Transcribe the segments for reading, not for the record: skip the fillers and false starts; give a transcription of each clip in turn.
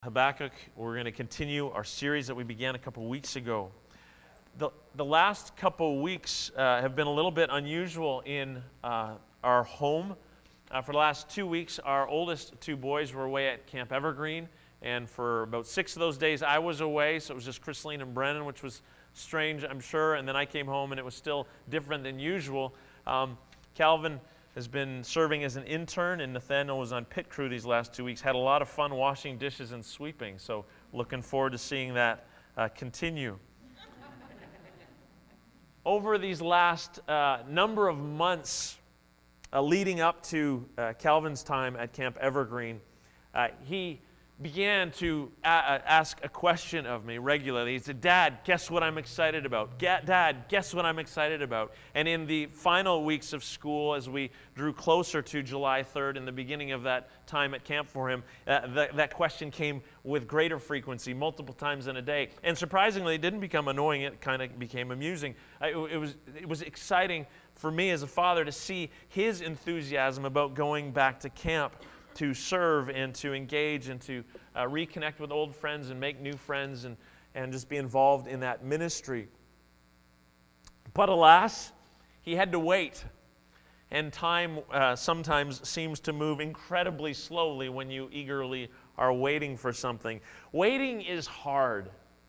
Habakkuk. We're going to continue our series that we began a couple weeks ago. The last couple weeks have been a little bit unusual in our home. For the last 2 weeks, our oldest two boys were away at Camp Evergreen, and for about 6 of those days I was away, so it was just Chrisleen and Brennan, which was strange, I'm sure, and then I came home and it was still different than usual. Calvin has been serving as an intern, and Nathaniel was on pit crew these last 2 weeks. Had a lot of fun washing dishes and sweeping, so looking forward to seeing that continue. Over these last number of months leading up to Calvin's time at Camp Evergreen, he began to ask a question of me regularly. He said, "Dad, guess what I'm excited about? Dad, guess what I'm excited about?" And in the final weeks of school, as we drew closer to July 3rd and the beginning of that time at camp for him, that question came with greater frequency, multiple times in a day. And surprisingly, it didn't become annoying. It kind of became amusing. It was exciting for me as a father to see his enthusiasm about going back to camp, to serve and to engage and to reconnect with old friends and make new friends and just be involved in that ministry. But alas, he had to wait. And time sometimes seems to move incredibly slowly when you eagerly are waiting for something. Waiting is hard.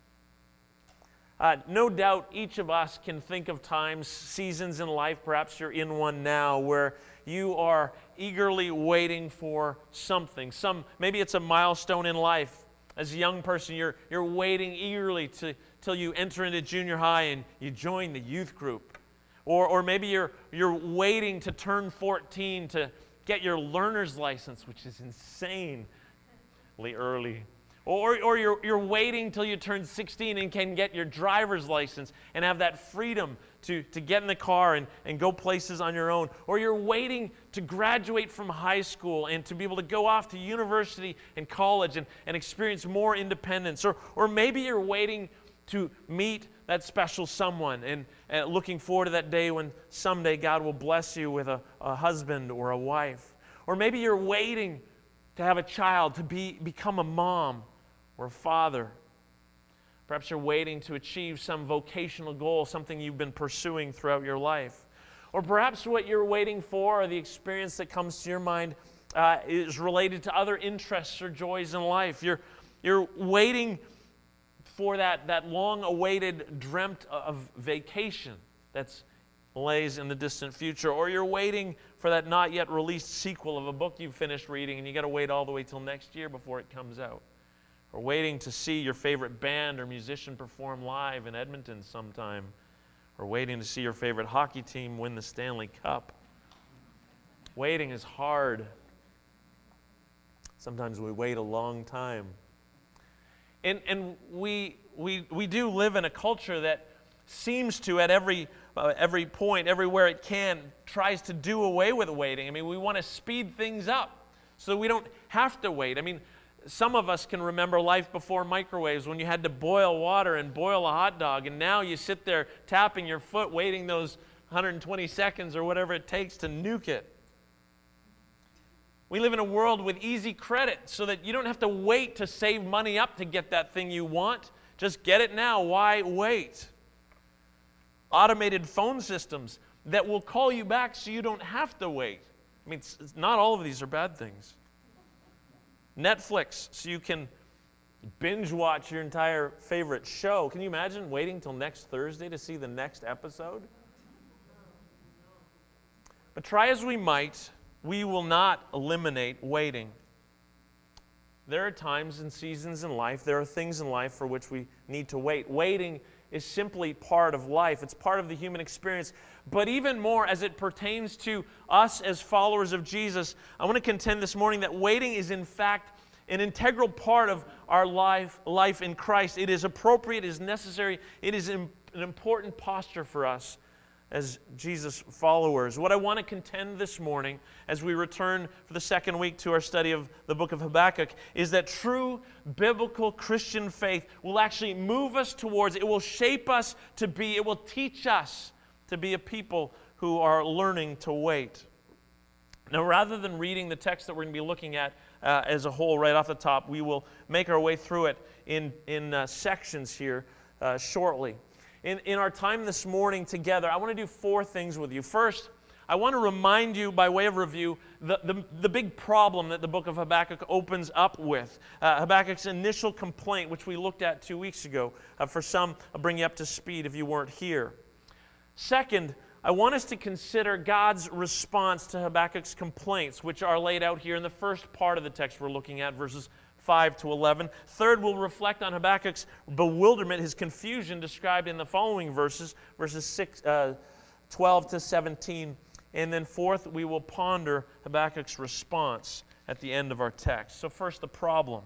No doubt each of us can think of times, seasons in life, perhaps you're in one now, where you are eagerly waiting for something. Maybe it's a milestone in life. As a young person, you're waiting eagerly till you enter into junior high and you join the youth group. Or maybe you're waiting to turn 14 to get your learner's license, which is insanely early. Or you're waiting till you turn 16 and can get your driver's license and have that freedom to get in the car and go places on your own. Or you're waiting to graduate from high school and to be able to go off to university and college and experience more independence. Or maybe you're waiting to meet that special someone and looking forward to that day when someday God will bless you with a husband or a wife. Or maybe you're waiting to have a child, to become a mom or a father. Perhaps you're waiting to achieve some vocational goal, something you've been pursuing throughout your life. Or perhaps what you're waiting for, or the experience that comes to your mind, is related to other interests or joys in life. You're waiting for that long-awaited, dreamt of vacation that's lays in the distant future. Or you're waiting for that not yet released sequel of a book you've finished reading and you got to wait all the way till next year before it comes out. Or waiting to see your favorite band or musician perform live in Edmonton sometime. Or waiting to see your favorite hockey team win the Stanley Cup. Waiting is hard. Sometimes we wait a long time. And we do live in a culture that seems to, at every point, everywhere it can, tries to do away with waiting. I mean, we want to speed things up so we don't have to wait. I mean, some of us can remember life before microwaves when you had to boil water and boil a hot dog, and now you sit there tapping your foot, waiting those 120 seconds or whatever it takes to nuke it. We live in a world with easy credit so that you don't have to wait to save money up to get that thing you want. Just get it now. Why wait? Automated phone systems that will call you back so you don't have to wait. I mean, not all of these are bad things. Netflix, so you can binge watch your entire favorite show. Can you imagine waiting till next Thursday to see the next episode? But try as we might, we will not eliminate waiting. There are times and seasons in life, there are things in life for which we need to wait. Waiting is simply part of life. It's part of the human experience. But even more as it pertains to us as followers of Jesus, I want to contend this morning that waiting is in fact an integral part of our life in Christ. It is appropriate, it is necessary, it is an important posture for us as Jesus followers. What I want to contend this morning as we return for the second week to our study of the book of Habakkuk is that true biblical Christian faith will actually move us towards, it will shape us to be, it will teach us to be a people who are learning to wait. Now, rather than reading the text that we're going to be looking at as a whole right off the top. We will make our way through it in sections here shortly. In our time this morning together, I want to do 4 things with you. First, I want to remind you, by way of review, the big problem that the book of Habakkuk opens up with. Habakkuk's initial complaint, which we looked at 2 weeks ago. For some, I'll bring you up to speed if you weren't here. Second, I want us to consider God's response to Habakkuk's complaints, which are laid out here in the first part of the text we're looking at, verses 5 to 11. Third, we'll reflect on Habakkuk's bewilderment, his confusion described in the following verses 12 to 17. And then fourth, we will ponder Habakkuk's response at the end of our text. So first, the problem.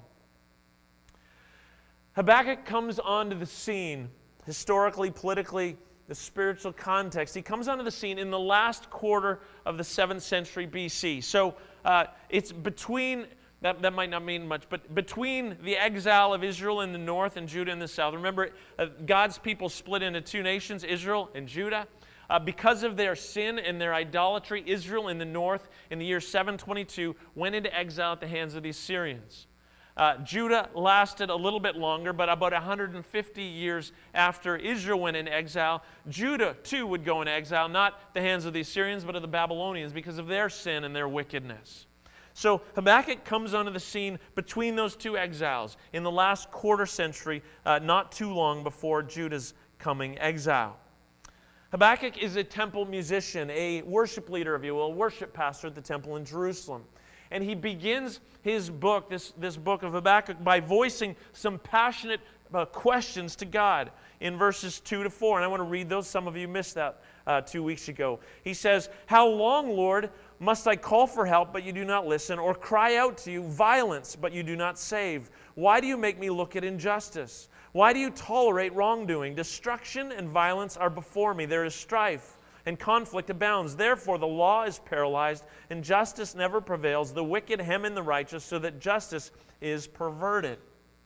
Habakkuk comes onto the scene, historically, politically, the spiritual context. He comes onto the scene in the last quarter of the 7th century BC. So it's between, that might not mean much, but between the exile of Israel in the north and Judah in the south. Remember, God's people split into 2 nations, Israel and Judah. Because of their sin and their idolatry, Israel in the north in the year 722 went into exile at the hands of the Assyrians. Judah lasted a little bit longer, but about 150 years after Israel went in exile, Judah too would go into exile, not the hands of the Assyrians, but of the Babylonians because of their sin and their wickedness. So Habakkuk comes onto the scene between those 2 exiles in the last quarter century, not too long before Judah's coming exile. Habakkuk is a temple musician, a worship leader, if you will, a worship pastor at the temple in Jerusalem. And he begins his book, this book of Habakkuk, by voicing some passionate questions to God in verses 2 to 4. And I want to read those. Some of you missed that 2 weeks ago. He says, "How long, Lord, must I call for help, but you do not listen, or cry out to you violence, but you do not save? Why do you make me look at injustice? Why do you tolerate wrongdoing? Destruction and violence are before me. There is strife, and conflict abounds. Therefore the law is paralyzed, and justice never prevails. The wicked hem in the righteous, so that justice is perverted."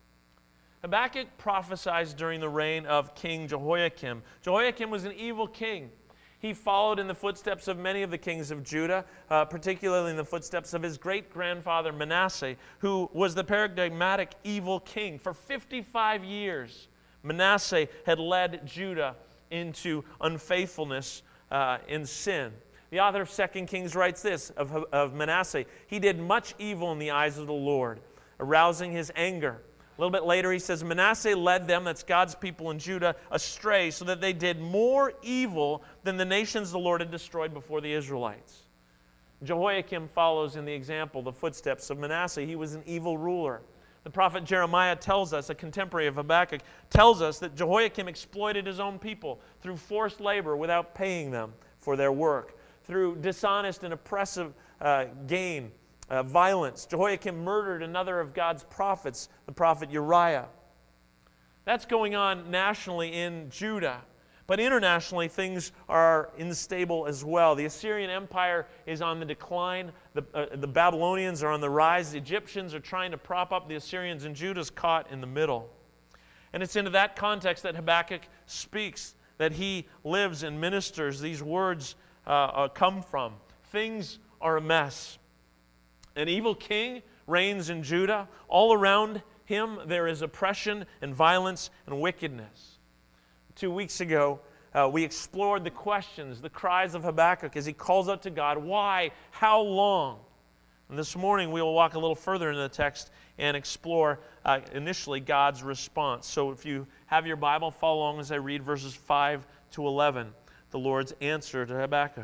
Habakkuk prophesied during the reign of King Jehoiakim. Jehoiakim was an evil king. He followed in the footsteps of many of the kings of Judah, particularly in the footsteps of his great-grandfather Manasseh, who was the paradigmatic evil king. For 55 years, Manasseh had led Judah into unfaithfulness in sin. The author of 2 Kings writes this of Manasseh: "He did much evil in the eyes of the Lord, arousing his anger." A little bit later he says, "Manasseh led them," that's God's people in Judah, "astray, so that they did more evil than the nations the Lord had destroyed before the Israelites." Jehoiakim follows in the example, the footsteps of Manasseh. He was an evil ruler. The prophet Jeremiah tells us, a contemporary of Habakkuk, tells us that Jehoiakim exploited his own people through forced labor without paying them for their work, through dishonest and oppressive gain, violence. Jehoiakim murdered another of God's prophets, the prophet Uriah. That's going on nationally in Judah. But internationally, things are unstable as well. The Assyrian Empire is on the decline. The Babylonians are on the rise. The Egyptians are trying to prop up the Assyrians, and Judah's caught in the middle. And it's into that context that Habakkuk speaks, that he lives and ministers. These words come from. Things are a mess. An evil king reigns in Judah. All around him there is oppression and violence and wickedness. 2 weeks ago, we explored the questions, the cries of Habakkuk as he calls out to God, why, how long? And this morning we will walk a little further into the text and explore initially God's response. So if you have your Bible, follow along as I read verses 5 to 11, the Lord's answer to Habakkuk.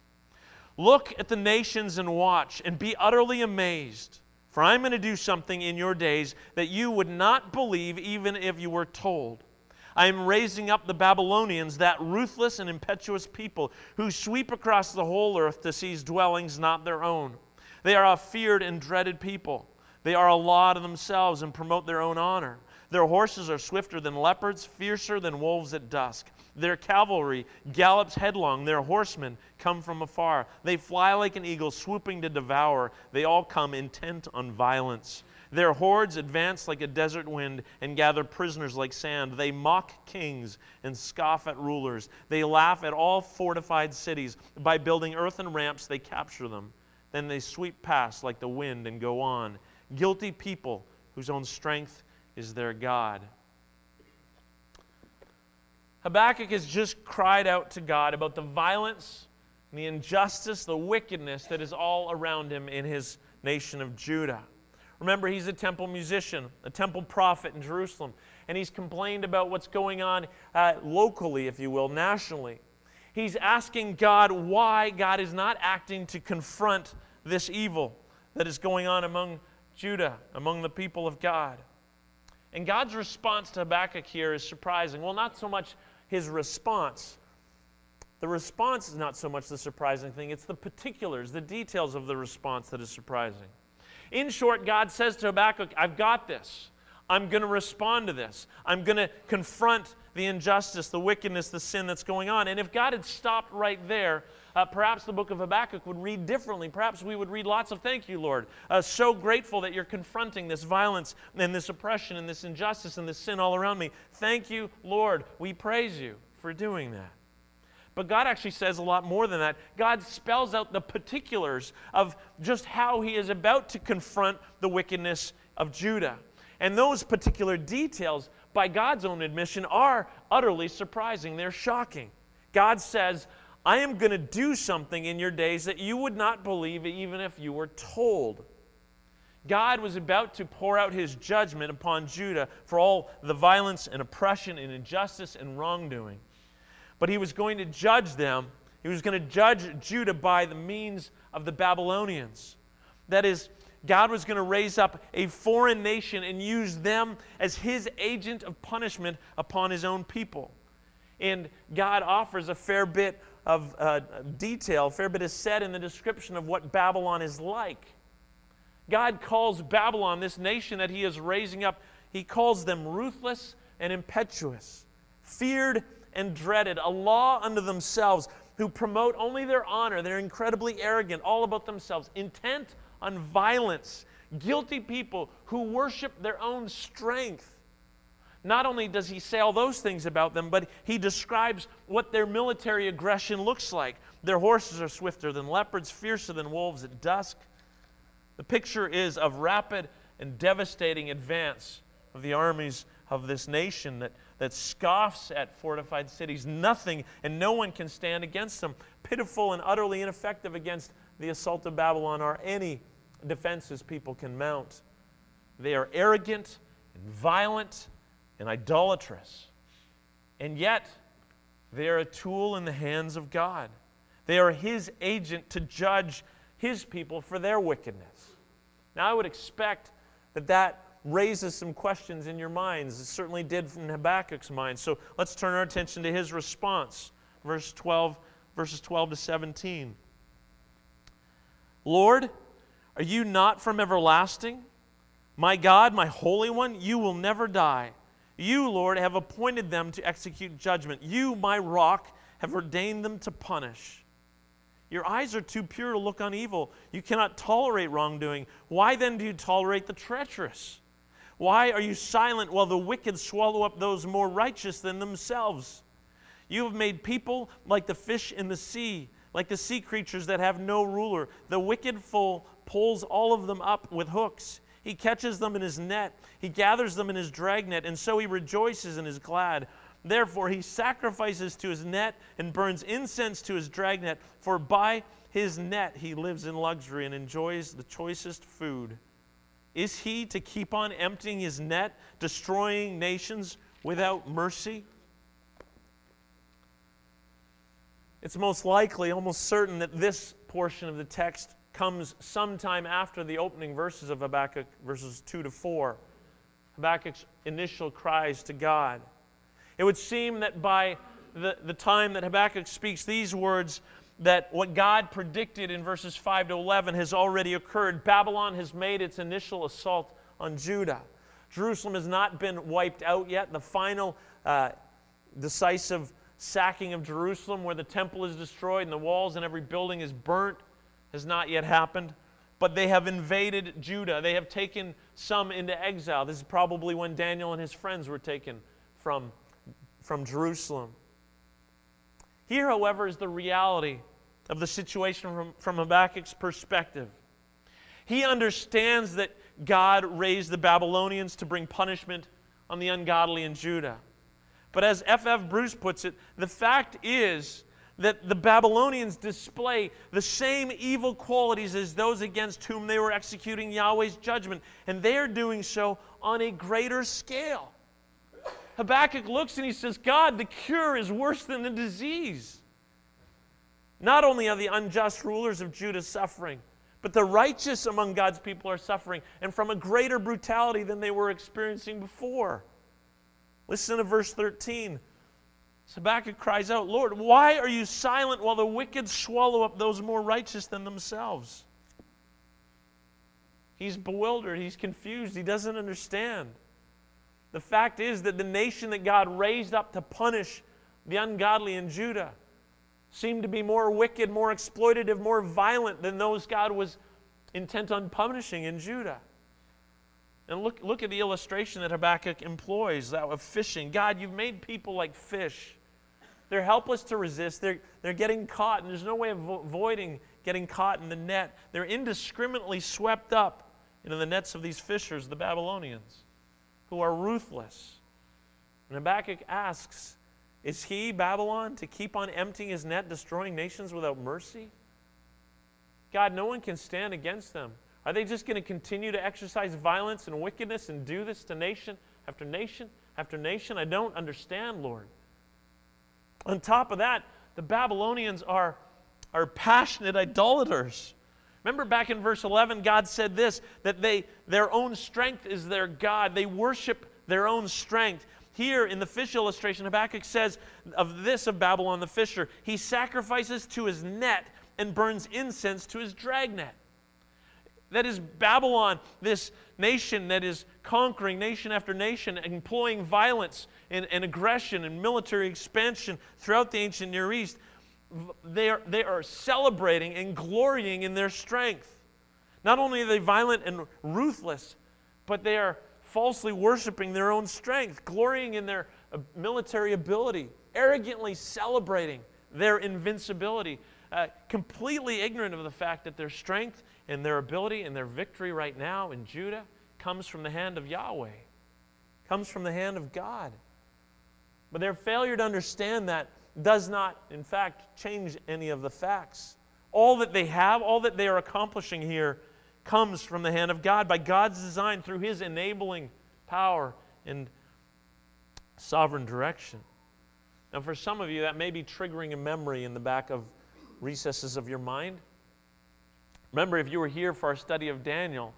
"Look at the nations and watch, and be utterly amazed. For I'm going to do something in your days that you would not believe even if you were told. I am raising up the Babylonians, that ruthless and impetuous people who sweep across the whole earth to seize dwellings not their own. They are a feared and dreaded people. They are a law to themselves and promote their own honor. Their horses are swifter than leopards, fiercer than wolves at dusk. Their cavalry gallops headlong. Their horsemen come from afar. They fly like an eagle, swooping to devour. They all come intent on violence. Their hordes advance like a desert wind and gather prisoners like sand. They mock kings and scoff at rulers. They laugh at all fortified cities. By building earthen ramps, they capture them. Then they sweep past like the wind and go on. guilty people whose own strength is their God. Habakkuk has just cried out to God about the violence, the injustice, the wickedness that is all around him in his nation of Judah. Remember, he's a temple musician, a temple prophet in Jerusalem, and he's complained about what's going on locally, if you will, nationally. He's asking God why God is not acting to confront this evil that is going on among Judah, among the people of God. And God's response to Habakkuk here is surprising. Well, not so much his response. The response is not so much the surprising thing, it's the particulars, the details of the response that is surprising. In short, God says to Habakkuk, I've got this. I'm going to respond to this. I'm going to confront the injustice, the wickedness, the sin that's going on. And if God had stopped right there, perhaps the book of Habakkuk would read differently. Perhaps we would read lots of thank you, Lord. So grateful that you're confronting this violence and this oppression and this injustice and this sin all around me. Thank you, Lord. We praise you for doing that. But God actually says a lot more than that. God spells out the particulars of just how he is about to confront the wickedness of Judah. And those particular details, by God's own admission, are utterly surprising. They're shocking. God says, I am going to do something in your days that you would not believe even if you were told. God was about to pour out his judgment upon Judah for all the violence and oppression and injustice and wrongdoing. But he was going to judge them. He was going to judge Judah by the means of the Babylonians. That is, God was going to raise up a foreign nation and use them as his agent of punishment upon his own people. And God offers a fair bit of detail, a fair bit is said in the description of what Babylon is like. God calls Babylon, this nation that he is raising up, he calls them ruthless and impetuous, feared and dreaded, a law unto themselves, who promote only their honor. They're incredibly arrogant, all about themselves, intent on violence, guilty people who worship their own strength. Not only does he say all those things about them, but he describes what their military aggression looks like. Their horses are swifter than leopards, fiercer than wolves at dusk. The picture is of rapid and devastating advance of the armies of this nation that scoffs at fortified cities. Nothing and no one can stand against them. Pitiful and utterly ineffective against the assault of Babylon are any defenses people can mount. They are arrogant and violent and idolatrous. And yet, they are a tool in the hands of God. They are his agent to judge his people for their wickedness. Now, I would expect that raises some questions in your minds. It certainly did in Habakkuk's mind. So let's turn our attention to his response. Verses 12 to 17. Lord, are you not from everlasting? My God, my Holy One, you will never die. You, Lord, have appointed them to execute judgment. You, my rock, have ordained them to punish. Your eyes are too pure to look on evil. You cannot tolerate wrongdoing. Why then do you tolerate the treacherous? Why are you silent while the wicked swallow up those more righteous than themselves? You have made people like the fish in the sea, like the sea creatures that have no ruler. The wicked fool pulls all of them up with hooks. He catches them in his net. He gathers them in his dragnet, and so he rejoices and is glad. Therefore he sacrifices to his net and burns incense to his dragnet, for by his net he lives in luxury and enjoys the choicest food. Is he to keep on emptying his net, destroying nations without mercy? It's most likely, almost certain, that this portion of the text comes sometime after the opening verses of Habakkuk, verses 2 to 4. Habakkuk's initial cries to God. It would seem that by the time that Habakkuk speaks these words, that what God predicted in verses 5 to 11 has already occurred. Babylon has made its initial assault on Judah. Jerusalem has not been wiped out yet. The final decisive sacking of Jerusalem, where the temple is destroyed and the walls and every building is burnt, has not yet happened. But they have invaded Judah. They have taken some into exile. This is probably when Daniel and his friends were taken from Jerusalem. Here, however, is the reality of the situation from Habakkuk's perspective. He understands that God raised the Babylonians to bring punishment on the ungodly in Judah. But as F.F. Bruce puts it, the fact is that the Babylonians display the same evil qualities as those against whom they were executing Yahweh's judgment, and they are doing so on a greater scale. Habakkuk looks and he says, God, the cure is worse than the disease. Not only are the unjust rulers of Judah suffering, but the righteous among God's people are suffering, and from a greater brutality than they were experiencing before. Listen to verse 13. Habakkuk cries out, Lord, why are you silent while the wicked swallow up those more righteous than themselves? He's bewildered. He's confused. He doesn't understand. The fact is that the nation that God raised up to punish the ungodly in Judah seemed to be more wicked, more exploitative, more violent than those God was intent on punishing in Judah. And look at the illustration that Habakkuk employs, that of fishing. God, you've made people like fish. They're helpless to resist. They're getting caught, and there's no way of avoiding getting caught in the net. They're indiscriminately swept up into the nets of these fishers, the Babylonians, who are ruthless. And Habakkuk asks, is he, Babylon, to keep on emptying his net, destroying nations without mercy? God, no one can stand against them. Are they just going to continue to exercise violence and wickedness and do this to nation after nation after nation? I don't understand, Lord. On top of that, the Babylonians are passionate idolaters. Remember back in verse 11, God said this, that their own strength is their God. They worship their own strength. Here in the fish illustration, Habakkuk says of Babylon the fisher, he sacrifices to his net and burns incense to his dragnet. That is Babylon, this nation that is conquering nation after nation, employing violence and aggression and military expansion throughout the ancient Near East. They are celebrating and glorying in their strength. Not only are they violent and ruthless, but they are falsely worshiping their own strength, glorying in their military ability, arrogantly celebrating their invincibility, completely ignorant of the fact that their strength and their ability and their victory right now in Judah comes from the hand of Yahweh, comes from the hand of God. But their failure to understand that does not, in fact, change any of the facts. All that they have, all that they are accomplishing here, comes from the hand of God, by God's design, through His enabling power and sovereign direction. Now, for some of you, that may be triggering a memory in the back of recesses of your mind. Remember, if you were here for our study of Daniel,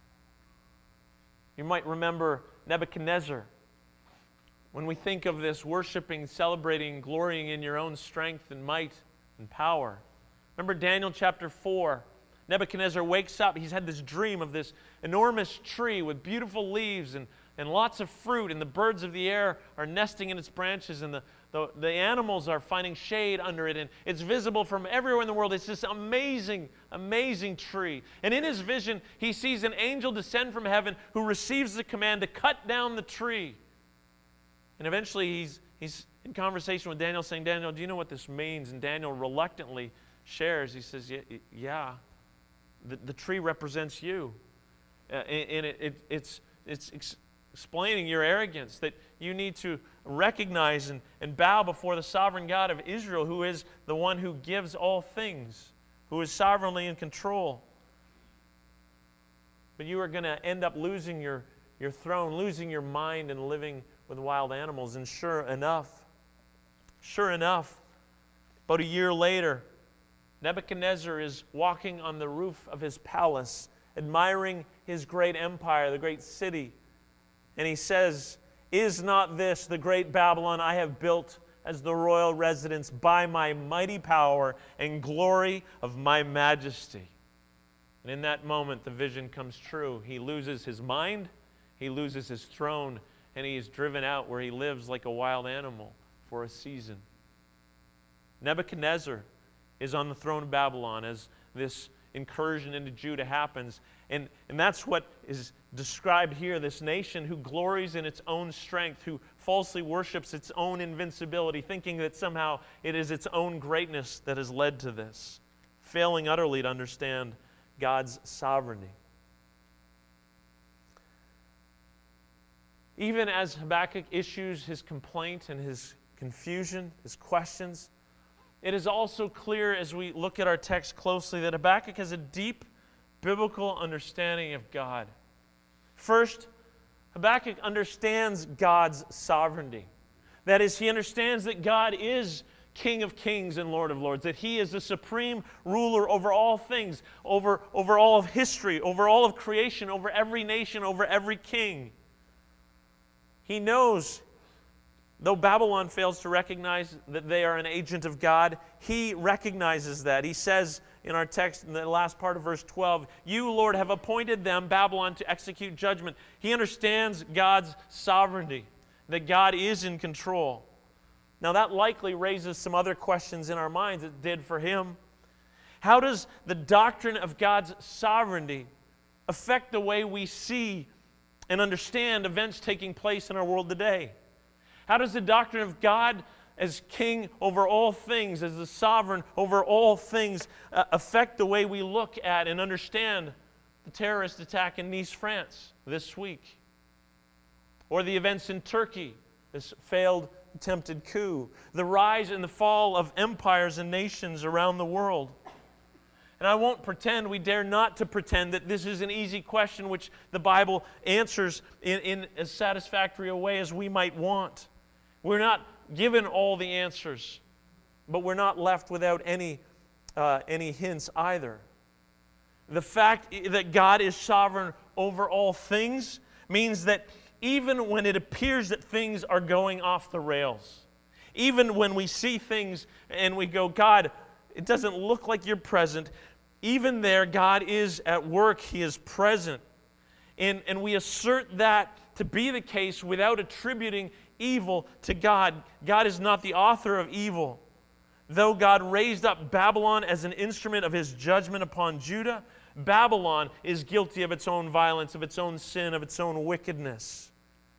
you might remember Nebuchadnezzar. When we think of this worshiping, celebrating, glorying in your own strength and might and power. Remember Daniel chapter 4. Nebuchadnezzar wakes up. He's had this dream of this enormous tree with beautiful leaves and lots of fruit, and the birds of the air are nesting in its branches, and the animals are finding shade under it, and it's visible from everywhere in the world. It's this amazing, amazing tree. And in his vision, he sees an angel descend from heaven who receives the command to cut down the tree. And eventually he's in conversation with Daniel, saying, Daniel, do you know what this means? And Daniel reluctantly shares. He says, yeah, the tree represents you. And it's explaining your arrogance, that you need to recognize and bow before the sovereign God of Israel, who is the one who gives all things, who is sovereignly in control. But you are going to end up losing your throne, losing your mind, and living with wild animals. And sure enough, about a year later, Nebuchadnezzar is walking on the roof of his palace, admiring his great empire, the great city. And he says, is not this the great Babylon I have built as the royal residence by my mighty power and glory of my majesty? And in that moment, the vision comes true. He loses his mind, he loses his throne, and he is driven out where he lives like a wild animal for a season. Nebuchadnezzar is on the throne of Babylon as this incursion into Judah happens. And that's what is described here, this nation who glories in its own strength, who falsely worships its own invincibility, thinking that somehow it is its own greatness that has led to this, failing utterly to understand God's sovereignty. even as Habakkuk issues his complaint and his confusion, his questions, it is also clear as we look at our text closely that Habakkuk has a deep biblical understanding of God. First, Habakkuk understands God's sovereignty. That is, he understands that God is King of kings and Lord of lords, that He is the supreme ruler over all things, over all of history, over all of creation, over every nation, over every king. He knows, though Babylon fails to recognize that they are an agent of God, he recognizes that. He says in our text, in the last part of verse 12, "You, Lord, have appointed them, Babylon, to execute judgment." He understands God's sovereignty, that God is in control. Now that likely raises some other questions in our minds. It did for him. How does the doctrine of God's sovereignty affect the way we see and understand events taking place in our world today? How does the doctrine of God as king over all things, as the sovereign over all things, affect the way we look at and understand the terrorist attack in Nice, France this week? Or the events in Turkey, this failed attempted coup, the rise and the fall of empires and nations around the world. And I won't pretend, we dare not to pretend that this is an easy question which the Bible answers in as satisfactory a way as we might want. We're not given all the answers, but we're not left without any hints either. The fact that God is sovereign over all things means that even when it appears that things are going off the rails, even when we see things and we go, "God, it doesn't look like you're present," even there, God is at work. He is present. And we assert that to be the case without attributing evil to God. God is not the author of evil. Though God raised up Babylon as an instrument of His judgment upon Judah, Babylon is guilty of its own violence, of its own sin, of its own wickedness.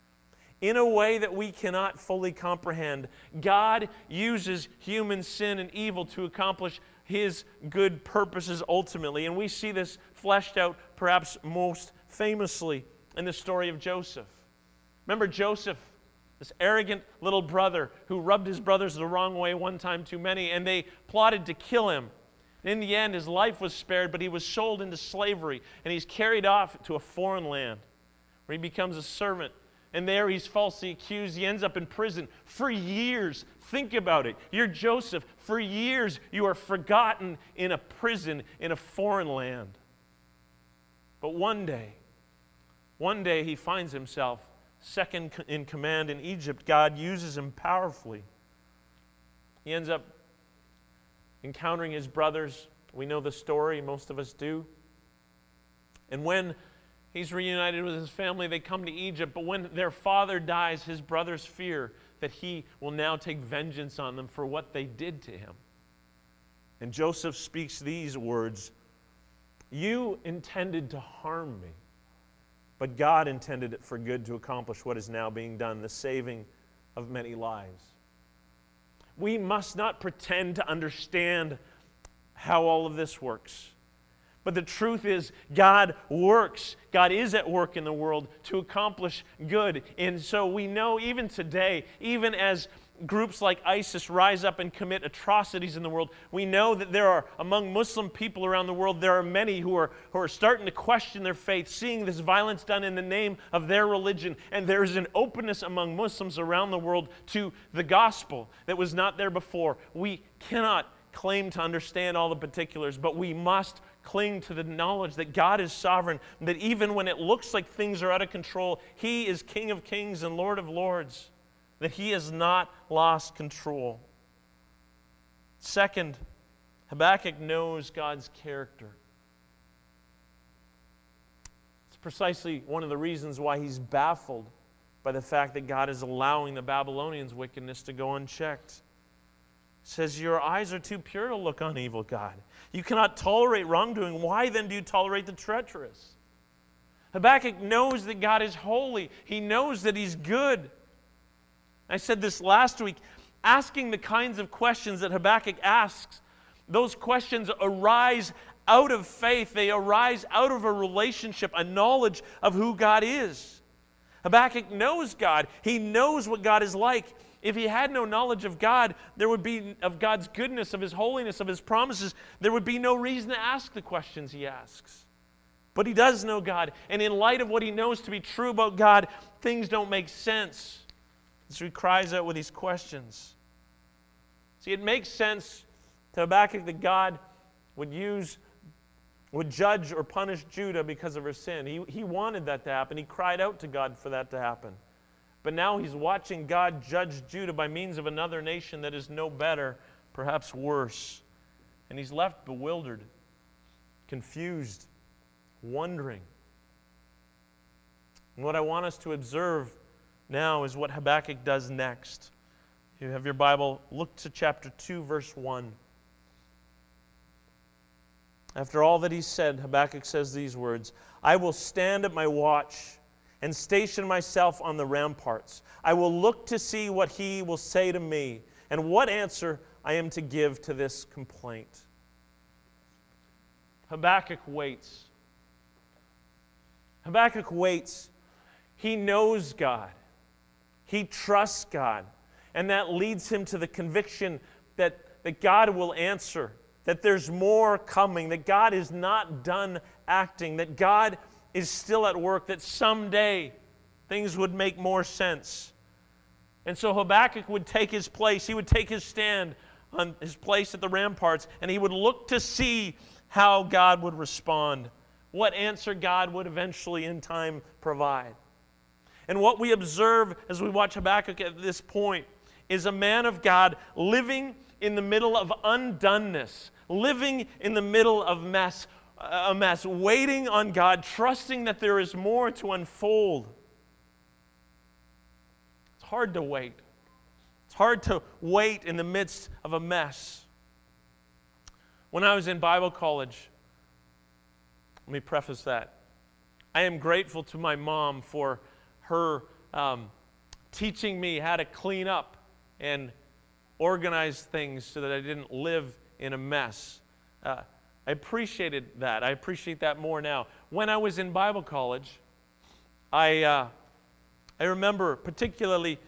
In a way that we cannot fully comprehend, God uses human sin and evil to accomplish His good purposes ultimately. And we see this fleshed out perhaps most famously in the story of Joseph. Remember Joseph, this arrogant little brother who rubbed his brothers the wrong way one time too many, and they plotted to kill him. In the end, his life was spared, but he was sold into slavery, and he's carried off to a foreign land where he becomes a servant. And there he's falsely accused. He ends up in prison for years. Think about it. You're Joseph. For years, you are forgotten in a prison in a foreign land. But one day he finds himself second in command in Egypt. God uses him powerfully. He ends up encountering his brothers. We know the story, most of us do. And when he's reunited with his family, they come to Egypt. But when their father dies, his brothers fear that he will now take vengeance on them for what they did to him. And Joseph speaks these words, "You intended to harm me, but God intended it for good to accomplish what is now being done, the saving of many lives." We must not pretend to understand how all of this works. But the truth is, God works. God is at work in the world to accomplish good. And so we know even today, even as groups like ISIS rise up and commit atrocities in the world, we know that there are, among Muslim people around the world, there are many who are starting to question their faith, seeing this violence done in the name of their religion. And there is an openness among Muslims around the world to the gospel that was not there before. We cannot claim to understand all the particulars, but we must cling to the knowledge that God is sovereign, that even when it looks like things are out of control, He is King of kings and Lord of lords, that He has not lost control. Second, Habakkuk knows God's character. It's precisely one of the reasons why he's baffled by the fact that God is allowing the Babylonians' wickedness to go unchecked. It says, "Your eyes are too pure to look on evil, God. You cannot tolerate wrongdoing. Why then do you tolerate the treacherous?" Habakkuk knows that God is holy. He knows that He's good. I said this last week, asking the kinds of questions that Habakkuk asks, those questions arise out of faith. They arise out of a relationship, a knowledge of who God is. Habakkuk knows God. He knows what God is like. If he had no knowledge of God, there would be of God's goodness, of His holiness, of His promises, there would be no reason to ask the questions he asks. But he does know God, and in light of what he knows to be true about God, things don't make sense. So he cries out with these questions. See, it makes sense to Habakkuk that God would judge or punish Judah because of her sin. He wanted that to happen. He cried out to God for that to happen. But now he's watching God judge Judah by means of another nation that is no better, perhaps worse. And he's left bewildered, confused, wondering. And what I want us to observe now is what Habakkuk does next. If you have your Bible, look to chapter 2, verse 1. After all that he said, Habakkuk says these words, I will stand at my watch and station myself on the ramparts. I will look to see what he will say to me and what answer I am to give to this complaint. Habakkuk waits. Habakkuk waits. He knows God. He trusts God. And that leads him to the conviction that God will answer, that there's more coming, that God is not done acting, that God is still at work, that someday things would make more sense. And so Habakkuk would take his place. He would take his stand on his place at the ramparts, and he would look to see how God would respond, what answer God would eventually in time provide. And what we observe as we watch Habakkuk at this point is a man of God living in the middle of undoneness, living in the middle of a mess, waiting on God, trusting that there is more to unfold. It's hard to wait. It's hard to wait in the midst of a mess. When I was in Bible college, let me preface that. I am grateful to my mom for her teaching me how to clean up and organize things so that I didn't live in a mess. I appreciated that. I appreciate that more now. When I was in Bible college, I remember particularly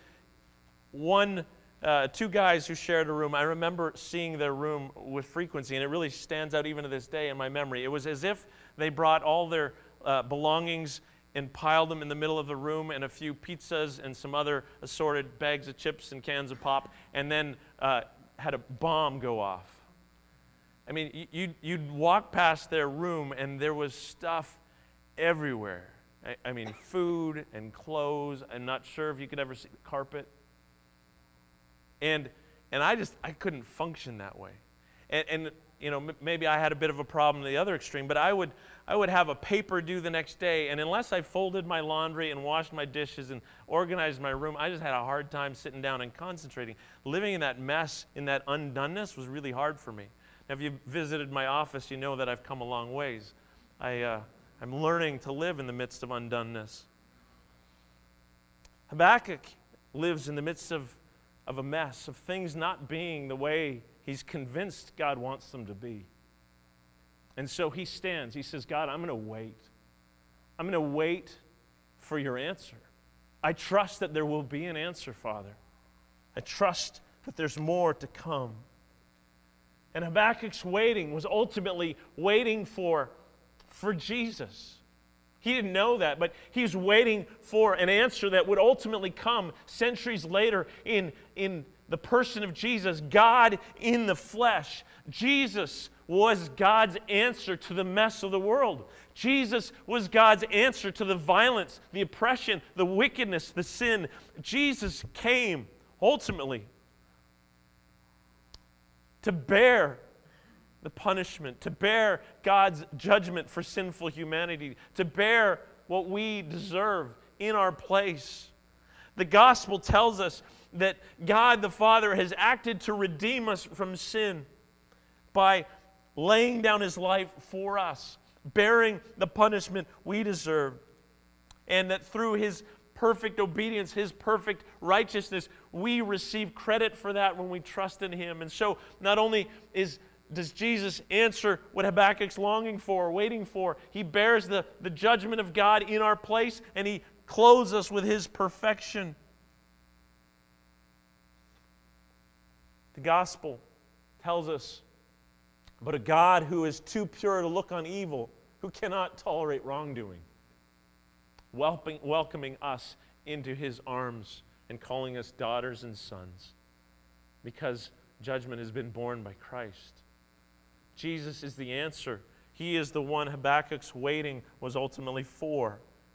two guys who shared a room. I remember seeing their room with frequency, and it really stands out even to this day in my memory. It was as if they brought all their belongings and piled them in the middle of the room, and a few pizzas and some other assorted bags of chips and cans of pop, and then had a bomb go off. I mean, you'd walk past their room, and there was stuff everywhere. I mean, food and clothes. I'm not sure if you could ever see the carpet. And I couldn't function that way. And you know, maybe I had a bit of a problem in the other extreme, but I would have a paper due the next day, and unless I folded my laundry and washed my dishes and organized my room, I just had a hard time sitting down and concentrating. Living in that mess, in that undoneness, was really hard for me. Now, if you've visited my office, you know that I've come a long ways. I'm learning to live in the midst of undoneness. Habakkuk lives in the midst of a mess, of things not being the way he's convinced God wants them to be. And so he stands. He says, God, I'm going to wait. I'm going to wait for your answer. I trust that there will be an answer, Father. I trust that there's more to come. And Habakkuk's waiting was ultimately waiting for Jesus. He didn't know that, but he was waiting for an answer that would ultimately come centuries later in the person of Jesus, God in the flesh. Jesus was God's answer to the mess of the world. Jesus was God's answer to the violence, the oppression, the wickedness, the sin. Jesus came ultimately to bear the punishment, to bear God's judgment for sinful humanity, to bear what we deserve in our place. The gospel tells us that God the Father has acted to redeem us from sin by laying down his life for us, bearing the punishment we deserve, and that through his perfect obedience, his perfect righteousness, we receive credit for that when we trust in him. And so not only does Jesus answer what Habakkuk's longing for, waiting for, he bears the judgment of God in our place, and he clothes us with His perfection. The gospel tells us about a God who is too pure to look on evil, who cannot tolerate wrongdoing, welcoming us into His arms and calling us daughters and sons, because judgment has been borne by Christ. Jesus is the answer. He is the one Habakkuk's waiting was ultimately for.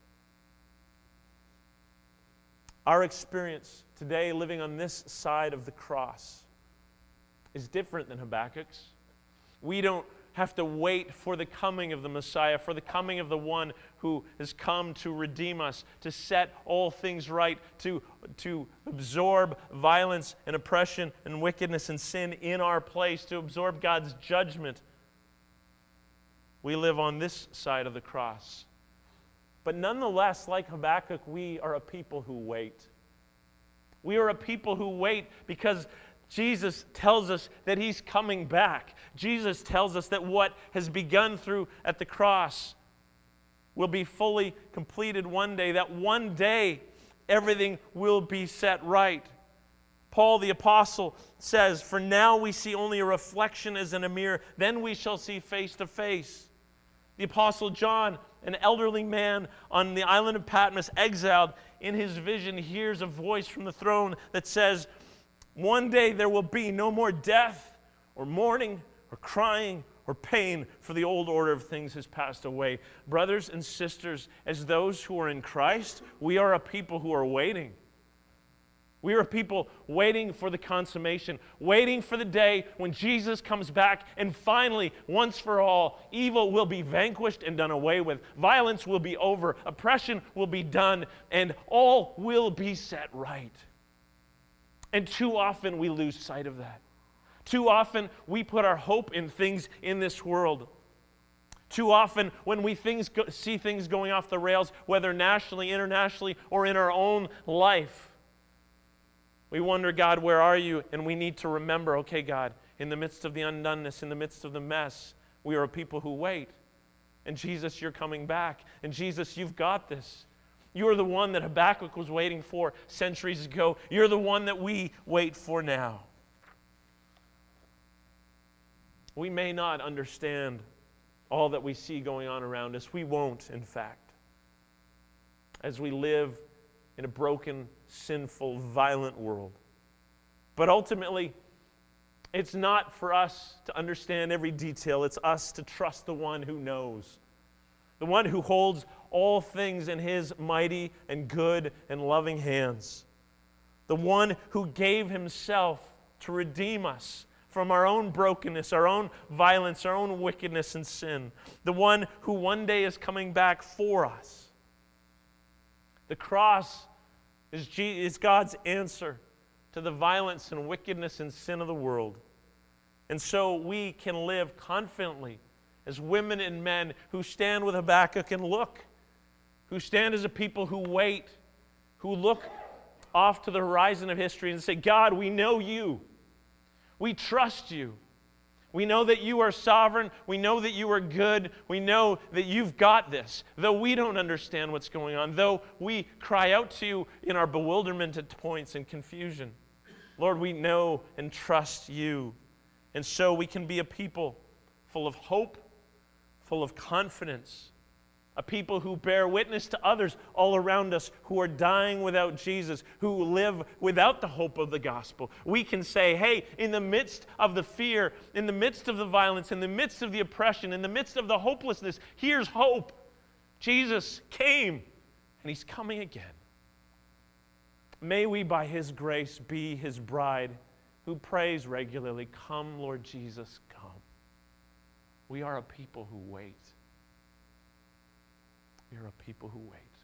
Our experience today living on this side of the cross is different than Habakkuk's. We don't have to wait for the coming of the Messiah, for the coming of the one who has come to redeem us, to set all things right, to absorb violence and oppression and wickedness and sin in our place, to absorb God's judgment. We live on this side of the cross. But nonetheless, like Habakkuk, we are a people who wait. We are a people who wait because Jesus tells us that He's coming back. Jesus tells us that what has begun through at the cross will be fully completed one day, that one day everything will be set right. Paul the apostle says, "For now we see only a reflection as in a mirror, then we shall see face to face." The apostle John, an elderly man on the island of Patmos, exiled, in his vision hears a voice from the throne that says, "One day there will be no more death or mourning or crying or pain, for the old order of things has passed away." Brothers and sisters, as those who are in Christ, we are a people who are waiting. We are a people waiting for the consummation, waiting for the day when Jesus comes back and finally, once for all, evil will be vanquished and done away with. Violence will be over, oppression will be done, and all will be set right. And too often we lose sight of that. Too often we put our hope in things in this world. Too often when we see things going off the rails, whether nationally, internationally, or in our own life, we wonder, God, where are you? And we need to remember, okay, God, in the midst of the undoneness, in the midst of the mess, we are a people who wait. And Jesus, you're coming back. And Jesus, you've got this. You're the one that Habakkuk was waiting for centuries ago. You're the one that we wait for now. We may not understand all that we see going on around us. We won't, in fact. As we live in a broken, sinful, violent world. But ultimately, it's not for us to understand every detail. It's us to trust the one who knows. The one who holds all things in His mighty and good and loving hands. The one who gave Himself to redeem us from our own brokenness, our own violence, our own wickedness and sin. The one who one day is coming back for us. The cross is God's answer to the violence and wickedness and sin of the world. And so we can live confidently as women and men who stand with Habakkuk and look, who stand as a people who wait, who look off to the horizon of history and say, God, we know you. We trust you. We know that you are sovereign. We know that you are good. We know that you've got this. Though we don't understand what's going on, though we cry out to you in our bewilderment at points and confusion, Lord, we know and trust you. And so we can be a people full of hope, full of confidence, a people who bear witness to others all around us who are dying without Jesus, who live without the hope of the gospel. We can say, hey, in the midst of the fear, in the midst of the violence, in the midst of the oppression, in the midst of the hopelessness, here's hope. Jesus came, and He's coming again. May we, by His grace, be His bride who prays regularly, "Come, Lord Jesus, come." We are a people who wait. We are a people who wait.